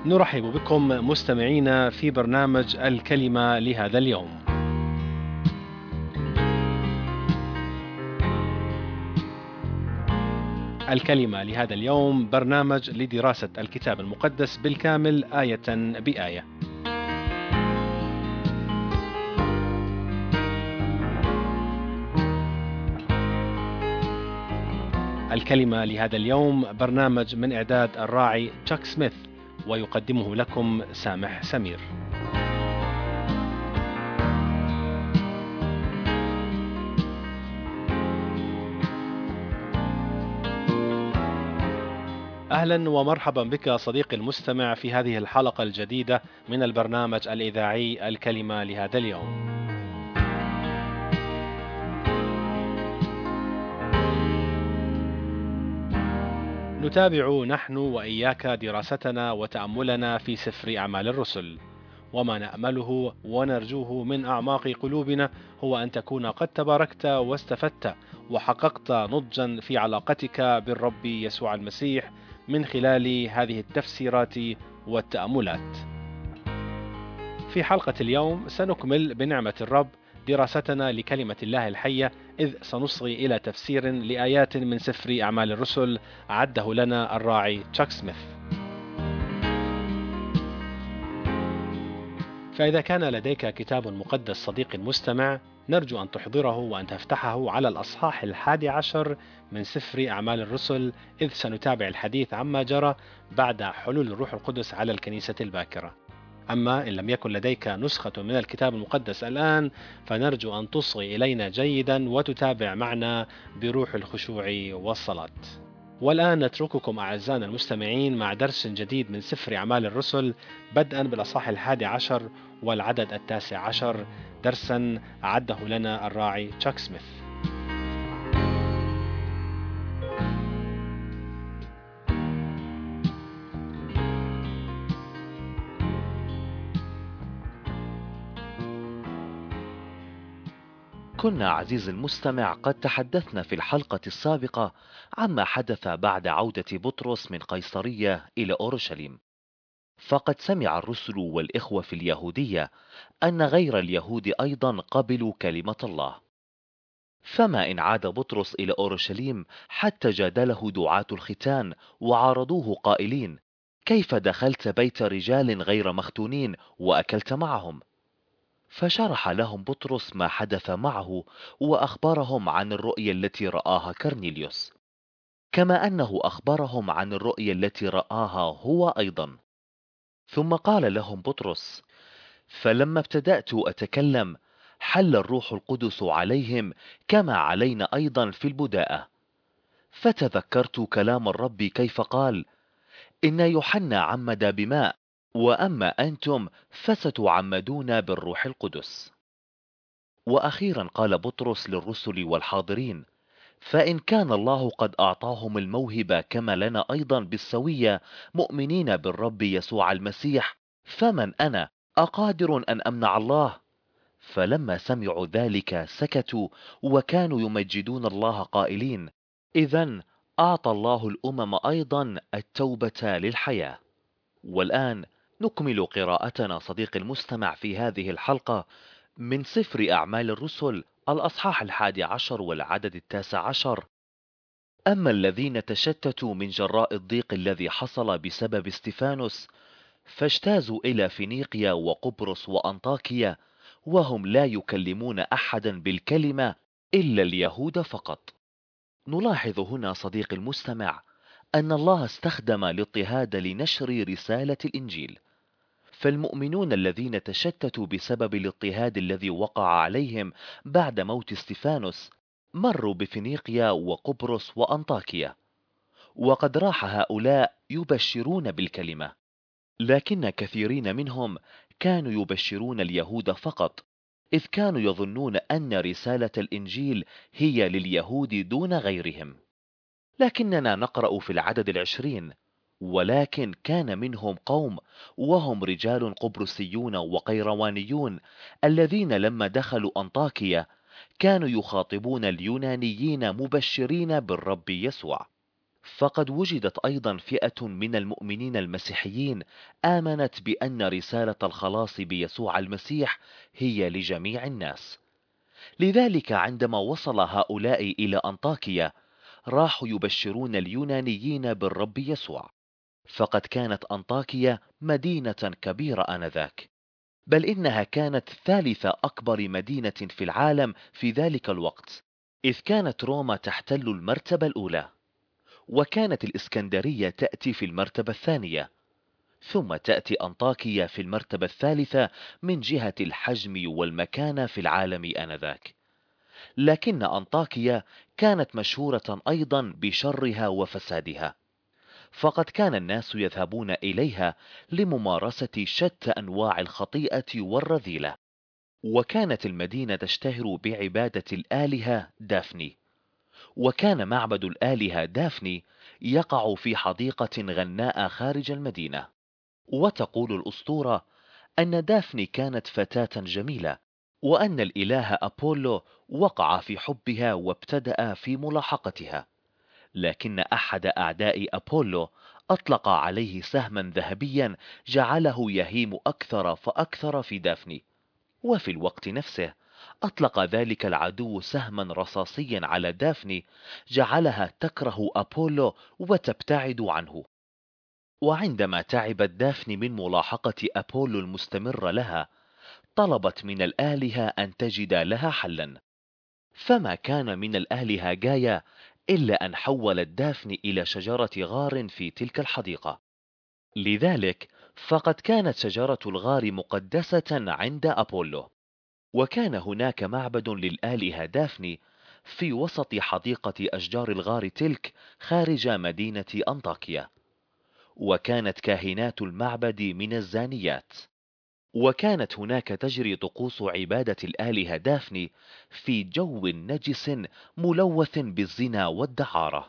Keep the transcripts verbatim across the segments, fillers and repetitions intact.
نرحب بكم مستمعينا في برنامج الكلمة لهذا اليوم. الكلمة لهذا اليوم برنامج لدراسة الكتاب المقدس بالكامل آية بآية. الكلمة لهذا اليوم برنامج من إعداد الراعي تشاك سميث، ويقدمه لكم سامح سمير. أهلا ومرحبا بك صديقي المستمع في هذه الحلقة الجديدة من البرنامج الإذاعي الكلمة لهذا اليوم. نتابع نحن وإياك دراستنا وتأملنا في سفر أعمال الرسل، وما نأمله ونرجوه من أعماق قلوبنا هو أن تكون قد تباركت واستفدت وحققت نضجا في علاقتك بالرب يسوع المسيح من خلال هذه التفسيرات والتأملات. في حلقة اليوم سنكمل بنعمة الرب دراستنا لكلمة الله الحية، إذ سنصغي إلى تفسير لآيات من سفر أعمال الرسل عده لنا الراعي تشاك سميث. فإذا كان لديك كتاب مقدس صديقي المستمع، نرجو أن تحضره وأن تفتحه على الأصحاح الحادي عشر من سفر أعمال الرسل، إذ سنتابع الحديث عما جرى بعد حلول الروح القدس على الكنيسة الباكرة. أما إن لم يكن لديك نسخة من الكتاب المقدس الآن، فنرجو أن تصغي إلينا جيدا وتتابع معنا بروح الخشوع والصلاة. والآن نترككم أعزائنا المستمعين مع درس جديد من سفر أعمال الرسل، بدءا بالأصحاح الحادي عشر والعدد التاسع عشر، درسا أعده لنا الراعي تشاك سميث. كنا عزيزي المستمع قد تحدثنا في الحلقة السابقة عما حدث بعد عودة بطرس من قيصرية إلى أورشليم. فقد سمع الرسل والإخوة في اليهودية أن غير اليهود أيضا قبلوا كلمة الله. فما إن عاد بطرس إلى أورشليم حتى جادله دعاة الختان وعارضوه قائلين: كيف دخلت بيت رجال غير مختونين وأكلت معهم؟ فشرح لهم بطرس ما حدث معه وأخبرهم عن الرؤيا التي رآها كرنيليوس، كما أنه أخبرهم عن الرؤيا التي رآها هو أيضا. ثم قال لهم بطرس: فلما ابتدأت أتكلم حل الروح القدس عليهم كما علينا أيضا في البداءة. فتذكرت كلام الرب كيف قال: إن يوحنا عمد بماء، وأما أنتم فستعمدون بالروح القدس. وأخيرا قال بطرس للرسل والحاضرين: فإن كان الله قد أعطاهم الموهبة كما لنا أيضا بالسوية مؤمنين بالرب يسوع المسيح، فمن أنا أقادر أن أمنع الله؟ فلما سمعوا ذلك سكتوا وكانوا يمجدون الله قائلين: إذن أعطى الله الأمم أيضا التوبة للحياة. والآن نكمل قراءتنا صديقي المستمع في هذه الحلقة من سفر أعمال الرسل الأصحاح الحادي عشر والعدد التاسع عشر. أما الذين تشتتوا من جراء الضيق الذي حصل بسبب استفانوس فاجتازوا إلى فينيقيا وقبرص وأنطاكيا، وهم لا يكلمون أحدا بالكلمة إلا اليهود فقط. نلاحظ هنا صديقي المستمع أن الله استخدم الاضطهاد لنشر رسالة الإنجيل. فالمؤمنون الذين تشتتوا بسبب الاضطهاد الذي وقع عليهم بعد موت استفانوس مروا بفينيقيا وقبرص وأنطاكيا، وقد راح هؤلاء يبشرون بالكلمة، لكن كثيرين منهم كانوا يبشرون اليهود فقط، إذ كانوا يظنون أن رسالة الإنجيل هي لليهود دون غيرهم. لكننا نقرأ في العدد العشرين: ولكن كان منهم قوم وهم رجال قبرصيون وقيروانيون الذين لما دخلوا أنطاكيا كانوا يخاطبون اليونانيين مبشرين بالرب يسوع. فقد وجدت أيضا فئة من المؤمنين المسيحيين آمنت بأن رسالة الخلاص بيسوع المسيح هي لجميع الناس. لذلك عندما وصل هؤلاء إلى أنطاكيا راحوا يبشرون اليونانيين بالرب يسوع، فقد كانت أنطاكيا مدينة كبيرة آنذاك، بل إنها كانت ثالث أكبر مدينة في العالم في ذلك الوقت، إذ كانت روما تحتل المرتبة الأولى، وكانت الإسكندرية تأتي في المرتبة الثانية، ثم تأتي أنطاكيا في المرتبة الثالثة من جهة الحجم والمكانة في العالم آنذاك. لكن أنطاكيا كانت مشهورة أيضا بشرها وفسادها، فقد كان الناس يذهبون إليها لممارسة شتى أنواع الخطيئة والرذيلة، وكانت المدينة تشتهر بعبادة الآلهة دافني، وكان معبد الآلهة دافني يقع في حديقة غناء خارج المدينة. وتقول الأسطورة أن دافني كانت فتاة جميلة، وأن الإله أبولو وقع في حبها وابتدأ في ملاحقتها، لكن أحد أعداء أبولو أطلق عليه سهما ذهبيا جعله يهيم أكثر فأكثر في دافني، وفي الوقت نفسه أطلق ذلك العدو سهما رصاصيا على دافني جعلها تكره أبولو وتبتعد عنه. وعندما تعبت دافني من ملاحقة أبولو المستمر لها طلبت من الآلهة أن تجد لها حلا، فما كان من الآلهة جاية إلا أن حولت دافني إلى شجرة غار في تلك الحديقة. لذلك فقد كانت شجرة الغار مقدسة عند أبولو، وكان هناك معبد للآلهة دافني في وسط حديقة أشجار الغار تلك خارج مدينة أنطاكيا، وكانت كاهنات المعبد من الزانيات، وكانت هناك تجري طقوس عبادة الآلهة دافني في جو نجس ملوث بالزنا والدعارة.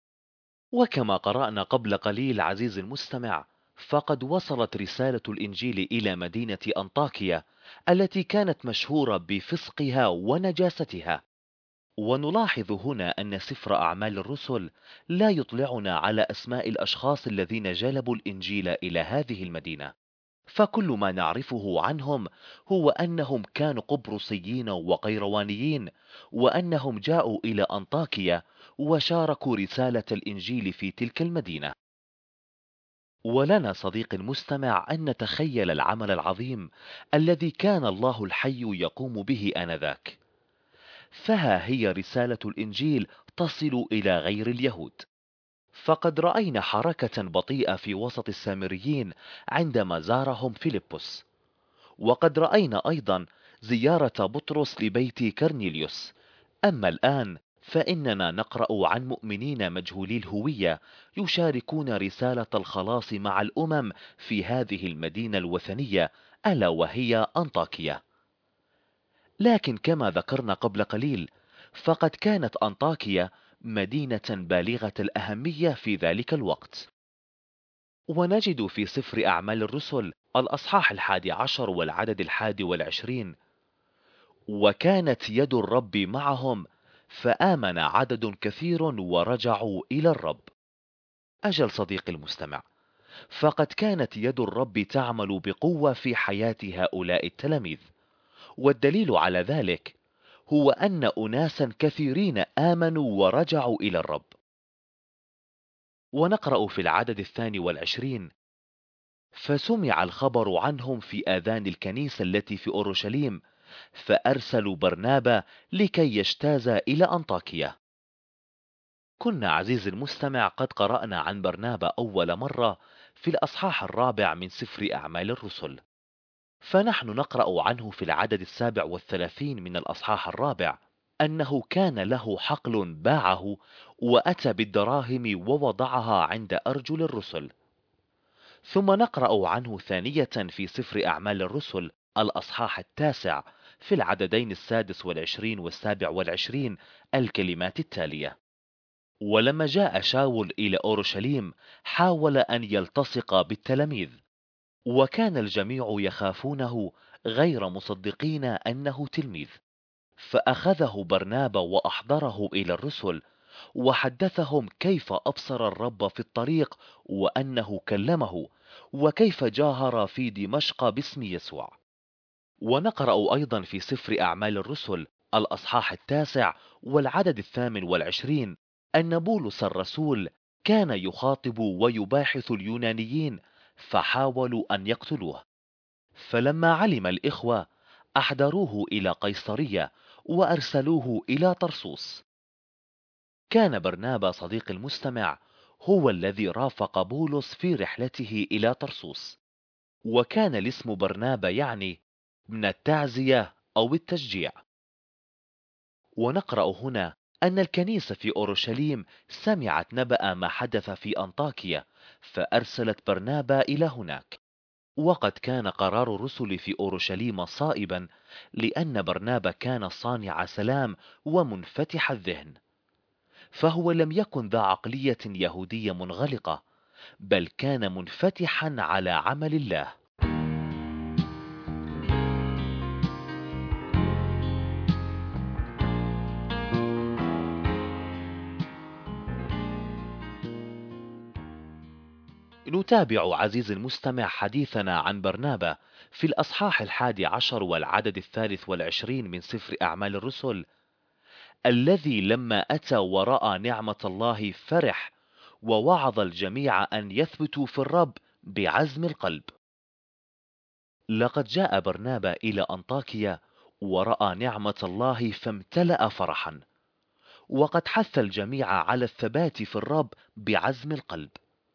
وكما قرأنا قبل قليل عزيز المستمع، فقد وصلت رسالة الإنجيل إلى مدينة أنطاكيا التي كانت مشهورة بفسقها ونجاستها. ونلاحظ هنا أن سفر أعمال الرسل لا يطلعنا على أسماء الأشخاص الذين جلبوا الإنجيل إلى هذه المدينة، فكل ما نعرفه عنهم هو أنهم كانوا قبرصيين وقيروانيين، وأنهم جاءوا إلى أنطاكيا وشاركوا رسالة الإنجيل في تلك المدينة. ولنا صديق المستمع أن نتخيل العمل العظيم الذي كان الله الحي يقوم به آنذاك، فها هي رسالة الإنجيل تصل إلى غير اليهود. فقد رأينا حركة بطيئة في وسط السامريين عندما زارهم فيلبس، وقد رأينا أيضا زيارة بطرس لبيت كرنيليوس. أما الآن فإننا نقرأ عن مؤمنين مجهولي الهوية يشاركون رسالة الخلاص مع الأمم في هذه المدينة الوثنية ألا وهي أنطاكيا. لكن كما ذكرنا قبل قليل فقد كانت أنطاكيا مدينة بالغة الأهمية في ذلك الوقت. ونجد في سفر أعمال الرسل الأصحاح الحادي عشر والعدد الحادي والعشرين: وكانت يد الرب معهم فآمن عدد كثير ورجعوا إلى الرب. أجل صديقي المستمع، فقد كانت يد الرب تعمل بقوة في حياة هؤلاء التلاميذ، والدليل على ذلك هو أن أناسا كثيرين آمنوا ورجعوا إلى الرب. ونقرأ في العدد الثاني والعشرين: فسمع الخبر عنهم في آذان الكنيسة التي في أورشليم، فأرسلوا برنابا لكي يجتاز إلى أنطاكيا. كنا عزيز المستمع قد قرأنا عن برنابا أول مرة في الأصحاح الرابع من سفر أعمال الرسل، فنحن نقرأ عنه في العدد السابع والثلاثين من الأصحاح الرابع أنه كان له حقل باعه وأتى بالدراهم ووضعها عند أرجل الرسل. ثم نقرأ عنه ثانية في سفر أعمال الرسل الأصحاح التاسع في العددين السادس والعشرين والسابع والعشرين الكلمات التالية: ولما جاء شاول إلى أورشليم حاول أن يلتصق بالتلاميذ، وكان الجميع يخافونه غير مصدقين أنه تلميذ، فأخذه برنابا وأحضره إلى الرسل، وحدثهم كيف أبصر الرب في الطريق وأنه كلمه، وكيف جاهر في دمشق باسم يسوع. ونقرأ أيضا في سفر أعمال الرسل الأصحاح التاسع والعدد الثامن والعشرين أن بولس الرسول كان يخاطب ويباحث اليونانيين، فحاولوا أن يقتلوه. فلما علم الإخوة أحضروه إلى قيصرية وأرسلوه إلى طرسوس. كان برنابا صديق المستمع هو الذي رافق بولس في رحلته إلى طرسوس، وكان الاسم برنابا يعني من التعزية أو التشجيع. ونقرأ هنا أن الكنيسة في أورشليم سمعت نبأ ما حدث في أنطاكيا، فأرسلت برنابا إلى هناك. وقد كان قرار الرسل في أورشليم صائبا، لأن برنابا كان صانع سلام ومنفتح الذهن، فهو لم يكن ذا عقلية يهودية منغلقة، بل كان منفتحا على عمل الله. نتابع عزيزي المستمع حديثنا عن برنابا في الأصحاح الحادي عشر والعدد الثالث والعشرين من سفر أعمال الرسل، الذي لما أتى ورأى نعمة الله فرح، ووعظ الجميع أن يثبتوا في الرب بعزم القلب. لقد جاء برنابا إلى أنطاكيا ورأى نعمة الله فامتلأ فرحا، وقد حث الجميع على الثبات في الرب بعزم القلب.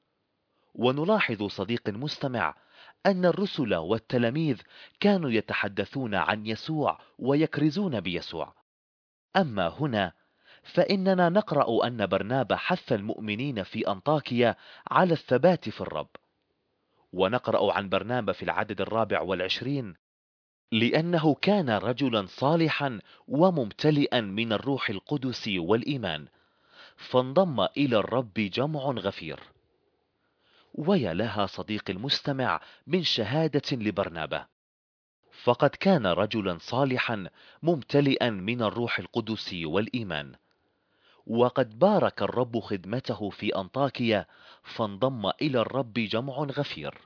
ونلاحظ صديق المستمع أن الرسل والتلاميذ كانوا يتحدثون عن يسوع ويكرزون بيسوع. أما هنا فإننا نقرأ أن برنابا حث المؤمنين في أنطاكيا على الثبات في الرب. ونقرأ عن برنابا في العدد الرابع والعشرين: لأنه كان رجلا صالحا وممتلئا من الروح القدس والإيمان، فانضم إلى الرب جمع غفير. ويا لها صديق المستمع من شهادة لبرنابا، فقد كان رجلا صالحا ممتلئا من الروح القدس والإيمان، وقد بارك الرب خدمته في أنطاكيا، فانضم إلى الرب جمع غفير.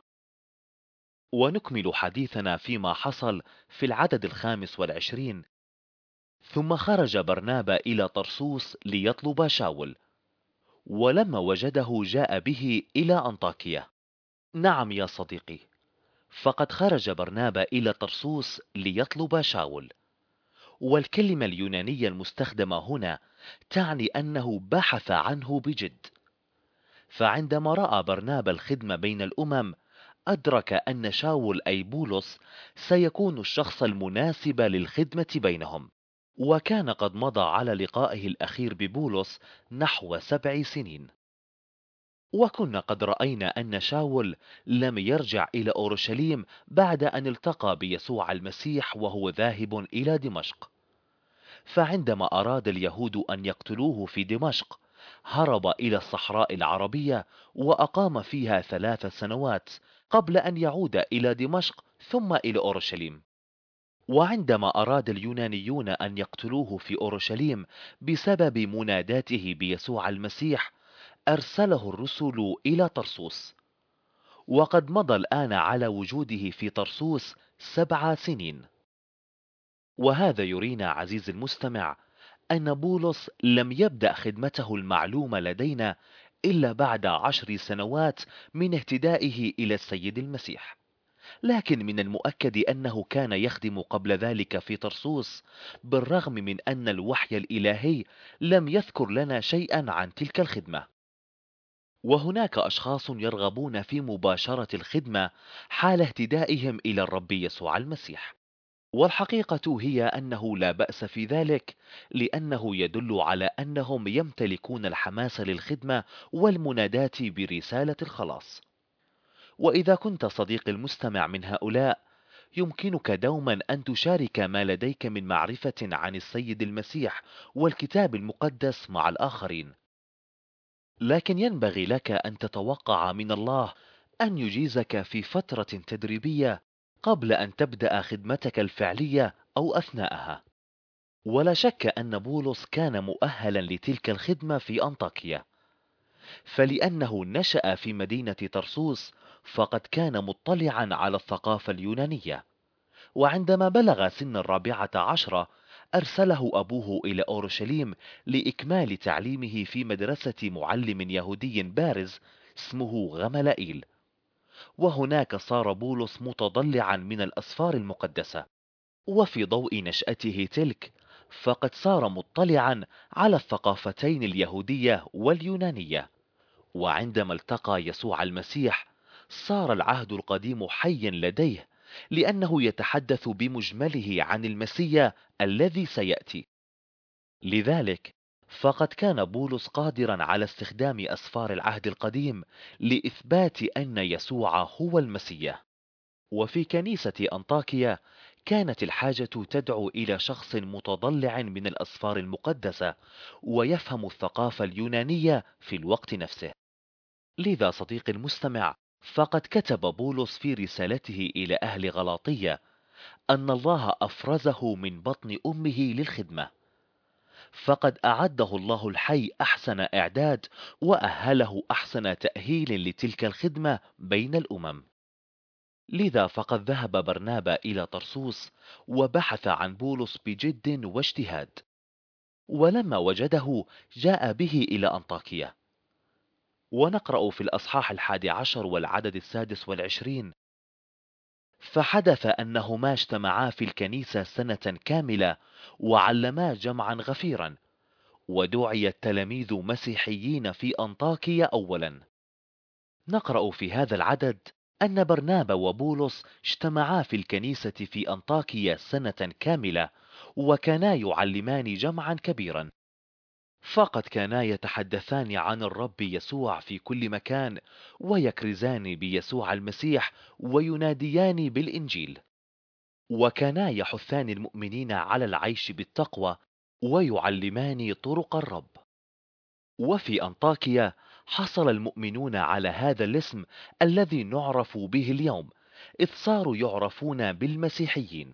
ونكمل حديثنا فيما حصل في العدد الخامس والعشرين: ثم خرج برنابا إلى طرسوس ليطلب شاول، ولما وجده جاء به إلى أنطاكيا. نعم يا صديقي، فقد خرج برنابا إلى طرسوس ليطلب شاول، والكلمة اليونانية المستخدمة هنا تعني أنه بحث عنه بجد. فعندما رأى برنابا الخدمة بين الأمم، أدرك أن شاول أي بولس سيكون الشخص المناسب للخدمة بينهم، وكان قد مضى على لقائه الأخير ببولس نحو سبع سنين. وكنا قد رأينا أن شاول لم يرجع إلى أورشليم بعد أن التقى بيسوع المسيح وهو ذاهب إلى دمشق. فعندما أراد اليهود أن يقتلوه في دمشق، هرب إلى الصحراء العربية وأقام فيها ثلاث سنوات قبل أن يعود إلى دمشق ثم إلى أورشليم. وعندما أراد اليونانيون أن يقتلوه في أورشليم بسبب مناداته بيسوع المسيح، أرسله الرسل إلى طرسوس، وقد مضى الآن على وجوده في طرسوس سبع سنين. وهذا يرينا عزيزي المستمع أن بولس لم يبدأ خدمته المعلومة لدينا إلا بعد عشر سنوات من اهتدائه إلى السيد المسيح، لكن من المؤكد أنه كان يخدم قبل ذلك في طرسوس، بالرغم من أن الوحي الإلهي لم يذكر لنا شيئا عن تلك الخدمة. وهناك أشخاص يرغبون في مباشرة الخدمة حال اهتدائهم إلى الرب يسوع المسيح، والحقيقة هي أنه لا بأس في ذلك، لأنه يدل على أنهم يمتلكون الحماس للخدمة والمناداة برسالة الخلاص. وإذا كنت صديق المستمع من هؤلاء، يمكنك دوما أن تشارك ما لديك من معرفة عن السيد المسيح والكتاب المقدس مع الآخرين، لكن ينبغي لك أن تتوقع من الله أن يجيزك في فترة تدريبية قبل أن تبدأ خدمتك الفعلية أو أثناءها. ولا شك أن بولس كان مؤهلا لتلك الخدمة في أنطاكيا، فلأنه نشأ في مدينة طرسوس فقد كان مطلعا على الثقافة اليونانية. وعندما بلغ سن الرابعة عشرة أرسله أبوه إلى أورشليم لإكمال تعليمه في مدرسة معلم يهودي بارز اسمه غملائيل. وهناك صار بولس متضلعا من الأسفار المقدسة، وفي ضوء نشأته تلك فقد صار مطلعا على الثقافتين اليهودية واليونانية. وعندما التقى يسوع المسيح صار العهد القديم حيا لديه، لأنه يتحدث بمجمله عن المسيا الذي سيأتي. لذلك فقد كان بولس قادرا على استخدام أسفار العهد القديم لإثبات أن يسوع هو المسيا. وفي كنيسة أنطاكيا كانت الحاجة تدعو إلى شخص متضلع من الأسفار المقدسة ويفهم الثقافة اليونانية في الوقت نفسه. لذا صديقي المستمع، فقد كتب بولس في رسالته إلى أهل غلاطية أن الله أفرزه من بطن أمه للخدمة، فقد أعده الله الحي أحسن إعداد وأهله أحسن تأهيل لتلك الخدمة بين الأمم. لذا فقد ذهب برنابا إلى طرسوس وبحث عن بولس بجد واجتهاد، ولما وجده جاء به إلى أنطاكية. ونقرأ في الأصحاح الحادي عشر والعدد السادس والعشرين: فحدث أنهما اجتمعا في الكنيسة سنة كاملة وعلما جمعا غفيرا، ودعي التلاميذ مسيحيين في أنطاكية أولا. نقرأ في هذا العدد أن برنابا وبولس اجتمعا في الكنيسة في أنطاكية سنة كاملة وكانا يعلمان جمعا كبيرا، فقد كانا يتحدثان عن الرب يسوع في كل مكان ويكرزان بيسوع المسيح ويناديان بالإنجيل، وكانا يحثان المؤمنين على العيش بالتقوى ويعلمان طرق الرب. وفي أنطاكيا حصل المؤمنون على هذا الاسم الذي نعرف به اليوم، إذ صاروا يعرفون بالمسيحيين.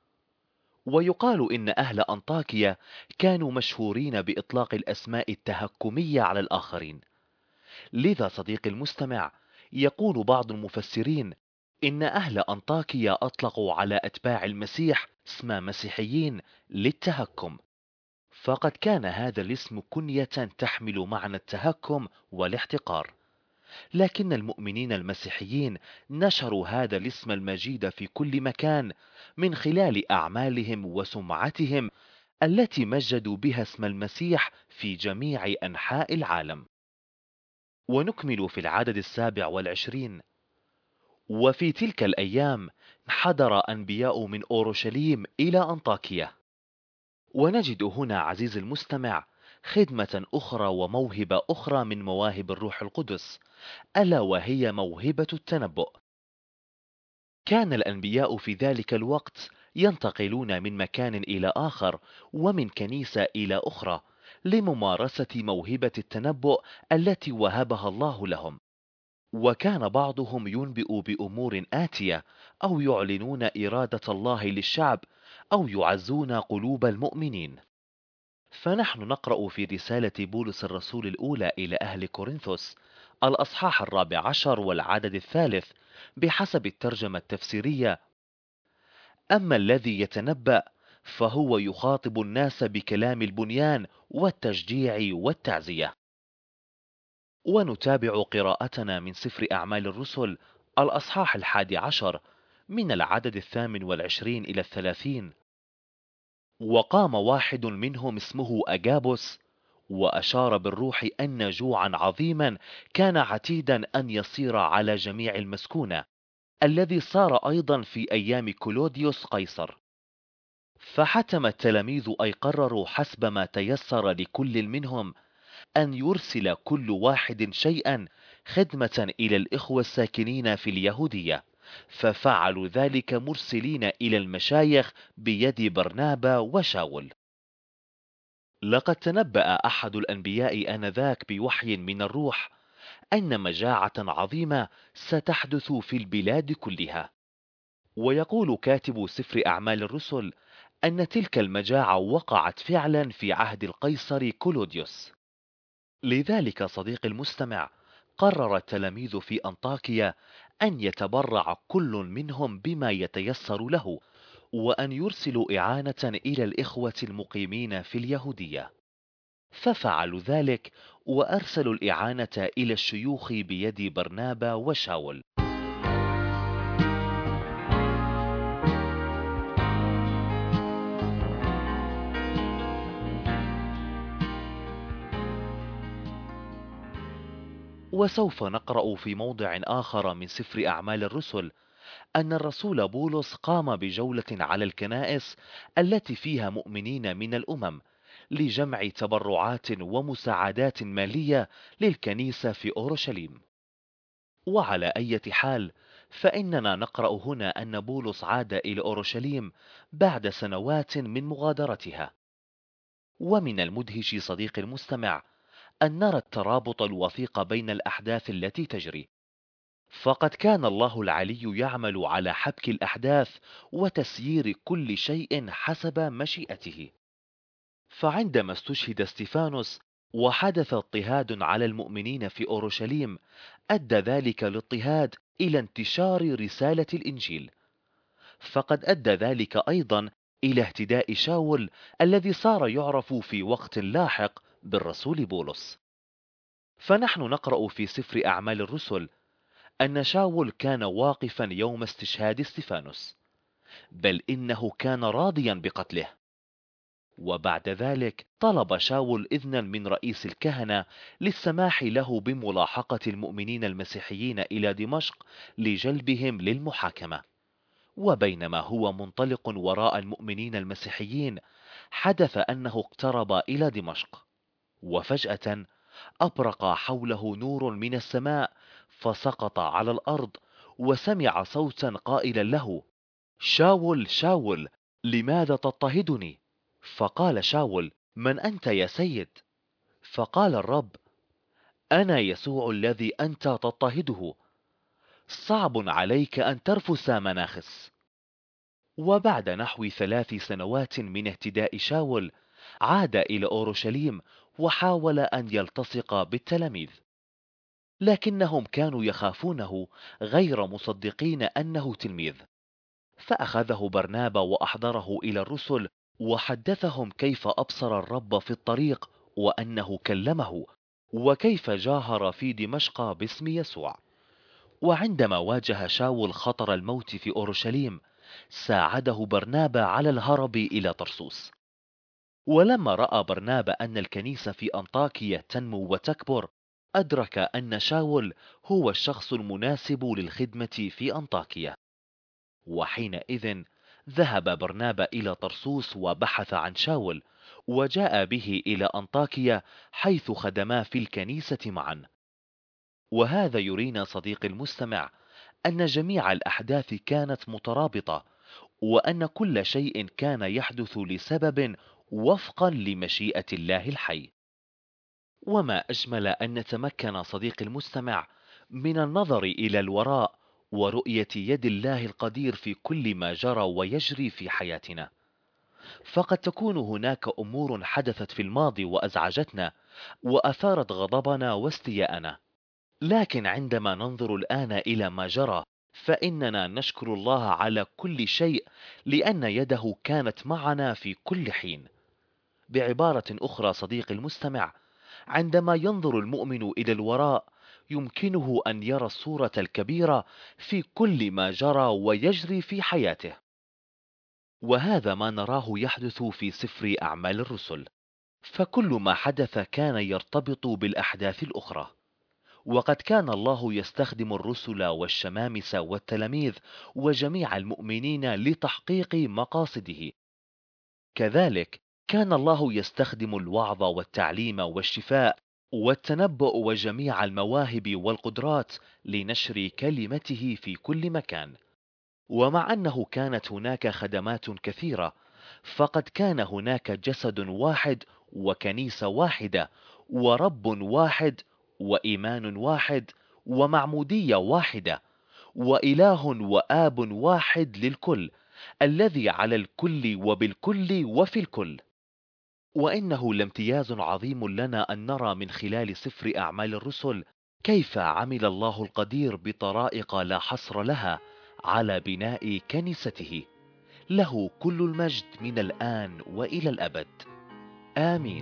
ويقال إن أهل أنطاكيا كانوا مشهورين بإطلاق الأسماء التهكمية على الآخرين. لذا صديقي المستمع، يقول بعض المفسرين إن أهل أنطاكيا أطلقوا على أتباع المسيح اسم مسيحيين للتهكم، فقد كان هذا الاسم كنية تحمل معنى التهكم والاحتقار. لكن المؤمنين المسيحيين نشروا هذا الاسم المجيد في كل مكان من خلال أعمالهم وسمعتهم التي مجدوا بها اسم المسيح في جميع أنحاء العالم. ونكمل في العدد السابع والعشرين: وفي تلك الأيام انحدر أنبياء من أورشليم إلى أنطاكية. ونجد هنا عزيزي المستمع خدمة أخرى وموهبة أخرى من مواهب الروح القدس، ألا وهي موهبة التنبؤ. كان الأنبياء في ذلك الوقت ينتقلون من مكان إلى آخر ومن كنيسة إلى أخرى لممارسة موهبة التنبؤ التي وهبها الله لهم. وكان بعضهم ينبئ بأمور آتية أو يعلنون إرادة الله للشعب أو يعزون قلوب المؤمنين. فنحن نقرأ في رسالة بولس الرسول الأولى إلى أهل كورنثوس الأصحاح الرابع عشر والعدد الثالث بحسب الترجمة التفسيرية: أما الذي يتنبأ فهو يخاطب الناس بكلام البنيان والتشجيع والتعزية. ونتابع قراءتنا من سفر أعمال الرسل الأصحاح الحادي عشر من العدد الثامن والعشرين إلى الثلاثين: وقام واحد منهم اسمه أجابوس وأشار بالروح أن جوعا عظيما كان عتيدا أن يصير على جميع المسكونة، الذي صار أيضا في أيام كلوديوس قيصر. فحتم التلاميذ أي قرروا حسب ما تيسر لكل منهم أن يرسل كل واحد شيئا خدمة إلى الإخوة الساكنين في اليهودية، ففعلوا ذلك مرسلين إلى المشايخ بيد برنابا وشاول. لقد تنبأ أحد الأنبياء آنذاك بوحي من الروح أن مجاعة عظيمة ستحدث في البلاد كلها، ويقول كاتب سفر أعمال الرسل أن تلك المجاعة وقعت فعلا في عهد القيصر كلوديوس. لذلك صديقي المستمع، قرر التلاميذ في أنطاكيا أن يتبرع كل منهم بما يتيسر له، وأن يرسلوا إعانة إلى الإخوة المقيمين في اليهودية. ففعلوا ذلك، وأرسلوا الإعانة إلى الشيوخ بيد برنابا وشاول. وسوف نقرأ في موضع آخر من سفر أعمال الرسل أن الرسول بولس قام بجولة على الكنائس التي فيها مؤمنين من الأمم، لجمع تبرعات ومساعدات مالية للكنيسة في أورشليم. وعلى أي حال، فإننا نقرأ هنا أن بولس عاد إلى أورشليم بعد سنوات من مغادرتها. ومن المدهش صديقي المستمع أن نرى الترابط الوثيق بين الأحداث التي تجري. فقد كان الله العلي يعمل على حبك الأحداث وتسيير كل شيء حسب مشيئته. فعندما استشهد استيفانوس وحدث اضطهاد على المؤمنين في أورشليم، أدى ذلك الاضطهاد إلى انتشار رسالة الإنجيل. فقد أدى ذلك أيضا إلى اهتداء شاول الذي صار يعرف في وقت لاحق بالرسول بولس. فنحن نقرأ في سفر أعمال الرسل أن شاول كان واقفا يوم استشهاد استفانوس، بل إنه كان راضيا بقتله. وبعد ذلك طلب شاول إذنا من رئيس الكهنة للسماح له بملاحقة المؤمنين المسيحيين إلى دمشق لجلبهم للمحاكمة. وبينما هو منطلق وراء المؤمنين المسيحيين، حدث أنه اقترب إلى دمشق، وفجأة أبرق حوله نور من السماء، فسقط على الأرض، وسمع صوتا قائلا له: شاول شاول، لماذا تضطهدني؟ فقال شاول: من أنت يا سيد؟ فقال الرب: أنا يسوع الذي أنت تضطهده، صعب عليك أن ترفس مناخس. وبعد نحو ثلاث سنوات من اهتداء شاول، عاد إلى أورشليم وحاول أن يلتصق بالتلاميذ، لكنهم كانوا يخافونه، غير مصدقين أنه تلميذ. فأخذه برنابا وأحضره إلى الرسل، وحدثهم كيف أبصر الرب في الطريق، وأنه كلمه، وكيف جاهر في دمشق باسم يسوع. وعندما واجه شاول خطر الموت في أورشليم، ساعده برنابا على الهرب إلى طرسوس. ولما رأى برنابا أن الكنيسة في أنطاكية تنمو وتكبر، أدرك أن شاول هو الشخص المناسب للخدمة في أنطاكية. وحينئذ ذهب برنابا إلى طرسوس وبحث عن شاول، وجاء به إلى أنطاكية، حيث خدما في الكنيسة معا. وهذا يرينا صديقي المستمع أن جميع الأحداث كانت مترابطة، وأن كل شيء كان يحدث لسبب وفقا لمشيئة الله الحي. وما أجمل أن نتمكن صديقي المستمع من النظر إلى الوراء ورؤية يد الله القدير في كل ما جرى ويجري في حياتنا. فقد تكون هناك أمور حدثت في الماضي وأزعجتنا وأثارت غضبنا واستياءنا، لكن عندما ننظر الآن إلى ما جرى، فإننا نشكر الله على كل شيء، لأن يده كانت معنا في كل حين. بعبارة أخرى صديقي المستمع، عندما ينظر المؤمن إلى الوراء، يمكنه أن يرى الصورة الكبيرة في كل ما جرى ويجري في حياته. وهذا ما نراه يحدث في سفر أعمال الرسل، فكل ما حدث كان يرتبط بالأحداث الأخرى. وقد كان الله يستخدم الرسل والشمامسة والتلاميذ وجميع المؤمنين لتحقيق مقاصده. كذلك كان الله يستخدم الوعظ والتعليم والشفاء والتنبؤ وجميع المواهب والقدرات لنشر كلمته في كل مكان. ومع أنه كانت هناك خدمات كثيرة، فقد كان هناك جسد واحد وكنيسة واحدة ورب واحد وإيمان واحد ومعمودية واحدة، وإله وآب واحد للكل، الذي على الكل وبالكل وفي الكل. وإنه لامتياز عظيم لنا أن نرى من خلال سفر أعمال الرسل كيف عمل الله القدير بطرائق لا حصر لها على بناء كنيسته. له كل المجد من الآن وإلى الأبد. آمين.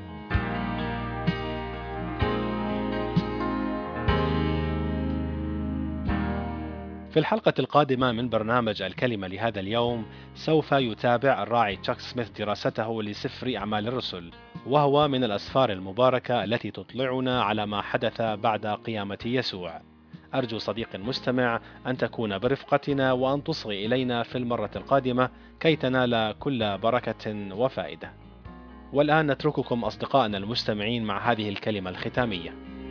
في الحلقة القادمة من برنامج الكلمة لهذا اليوم سوف يتابع الراعي تشاك سميث دراسته لسفر أعمال الرسل، وهو من الأسفار المباركة التي تطلعنا على ما حدث بعد قيامة يسوع. أرجو صديق مستمع أن تكون برفقتنا وأن تصغي إلينا في المرة القادمة كي تنال كل بركة وفائدة. والآن نترككم أصدقائنا المستمعين مع هذه الكلمة الختامية.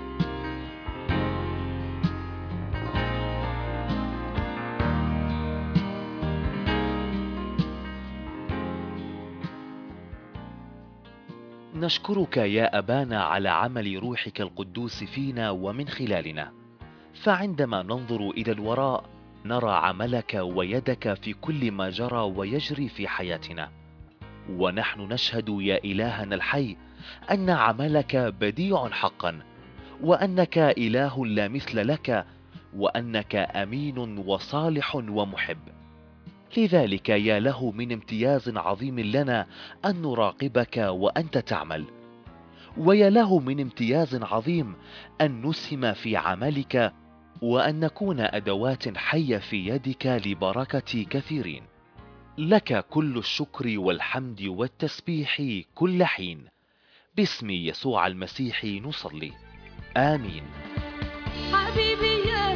نشكرك يا أبانا على عمل روحك القدوس فينا ومن خلالنا، فعندما ننظر إلى الوراء نرى عملك ويدك في كل ما جرى ويجري في حياتنا. ونحن نشهد يا إلهنا الحي أن عملك بديع حقا، وأنك إله لا مثل لك، وأنك أمين وصالح ومحب. لذلك يا له من امتياز عظيم لنا أن نراقبك وأنت تعمل، ويا له من امتياز عظيم أن نسهم في عملك وأن نكون أدوات حية في يدك لبركة كثيرين. لك كل الشكر والحمد والتسبيح كل حين، باسم يسوع المسيح نصلي. آمين. حبيبي يا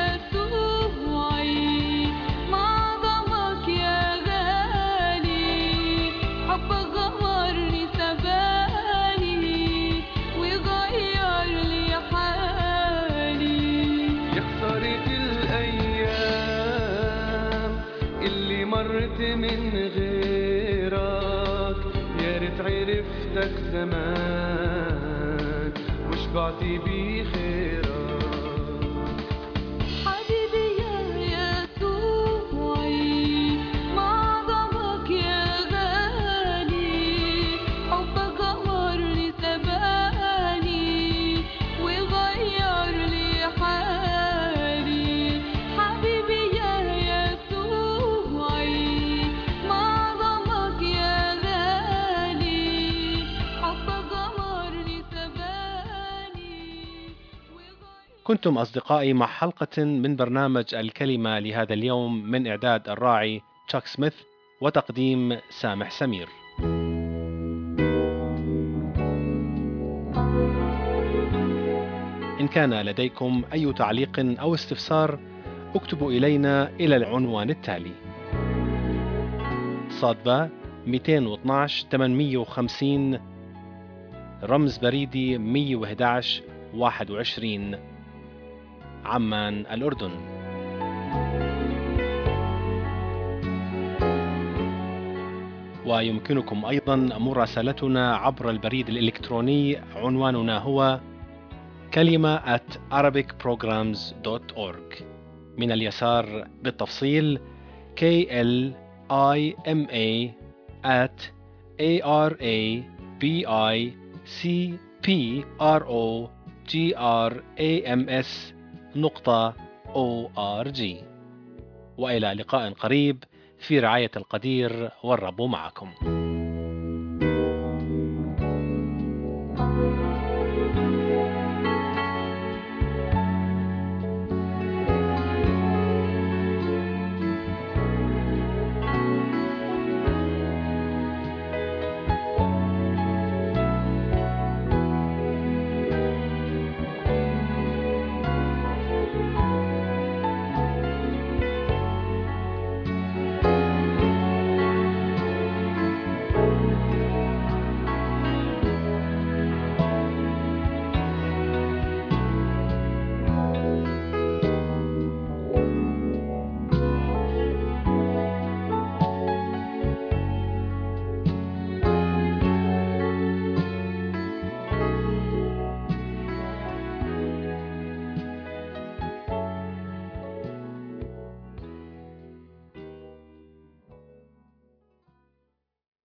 يسوعي، ما ضمك يا غالي، حبك غمرني سباني وغير لي حالي. يا خسارة الأيام اللي مرت من غيرك، يا ريت عرفتك زمان وشبعت بخيرك. حبيبي يا يسوعي، ما ضمك يا غالي، حبك غمرني سباني وغير لي حالي. حبيبي يا يسوعي، ما ضمك يا غالي، حبك غمرني سباني وغير. كنتم أصدقائي مع حلقة من برنامج الكلمة لهذا اليوم من إعداد الراعي تشاك سميث وتقديم سامح سمير. إن كان لديكم أي تعليق أو استفسار اكتبوا إلينا إلى العنوان التالي: صادبة مئتين واثناشر ثمانمئة وخمسين، رمز بريدي مئة وأحد عشر واحد وعشرين، عمان الأردن. ويمكنكم أيضا مراسلتنا عبر البريد الإلكتروني، عنواننا هو كلمة at arabic programs dot org. من اليسار بالتفصيل K L I M A at A R A B I C P R O G R A M S نقطة أو آر جي. وإلى لقاء قريب في رعاية القدير، والرب معكم.